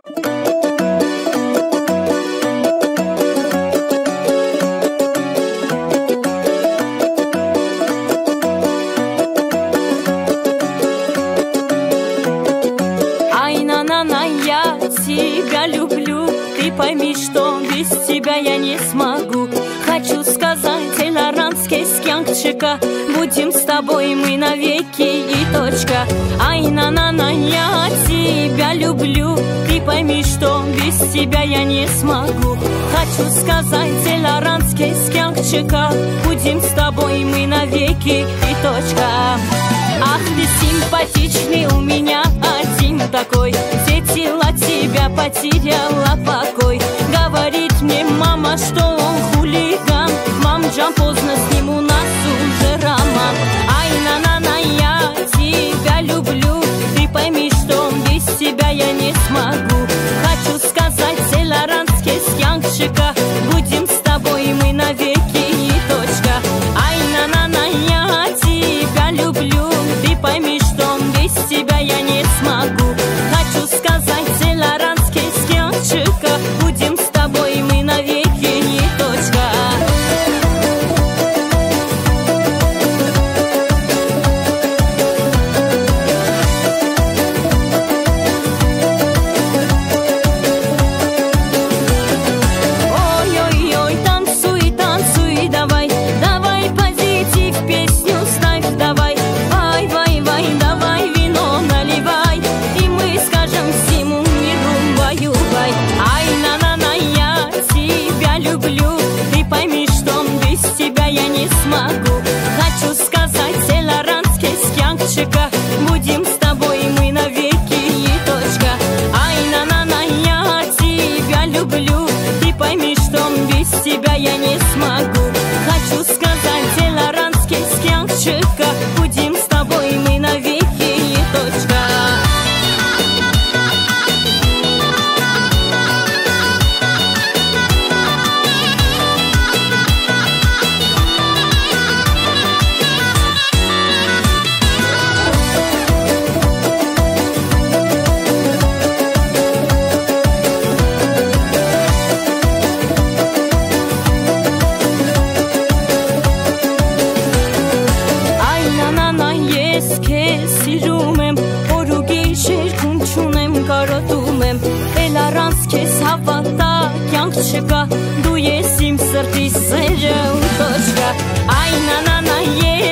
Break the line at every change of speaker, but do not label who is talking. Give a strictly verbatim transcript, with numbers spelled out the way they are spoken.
Тебя люблю, ты пойми, что без тебя я не смогу. Хочу сказать, эларанский скянкчика, будем с тобой мы навеки и точка. Ай, на-на-на, я тебя люблю, ты пойми, что без тебя я не смогу. Хочу сказать, эларанский скянкчика, будем с тобой мы навеки и точка. Ах, ты симпатичный, у меня один такой, сетила тебя, потеряла покой. Говорит мне мама, что он хулиган. Мамджан, поздно с ним, у нас уже роман. Ай, на-на-на, я тебя люблю, ты пойми, что без тебя я не смогу. Хочу сказать, эларанский скянкчика, будем с тобой мы навеки и точка. Ай, на-на-на, я тебя люблю, ты пойми, что без тебя я не смогу. Хочу сказать, эларанский скянкчика, будем с тобой мы навеки и точка. Ой-ой-ой, танцуй, танцуй, давай, давай позитив, песню ставь, давай. Вай-вай-вай, давай вино наливай, и мы скажем всему миру баю-бай. Ай, на-на-на, я тебя люблю, ты пойми, что без тебя я не смогу. Хочу сказать, эларанский скянкчика, будем с тобой мы навеки и точка. Ай, на-на-на, я тебя люблю, ты пойми, что без тебя я не смогу. Хочу сказать, эларанский скянкчика, будем с тобой мы навеки и точка. Ай, на-на-на, ես քեզ սիրում եմ, օր ու գիշեր քուն չունեմ, կարոտում եմ, էլ առանց քեզ հավատա կյանք չկա, դու ես իմ սրտի սերը ու տոչկա։ Ай, на-на-на, ես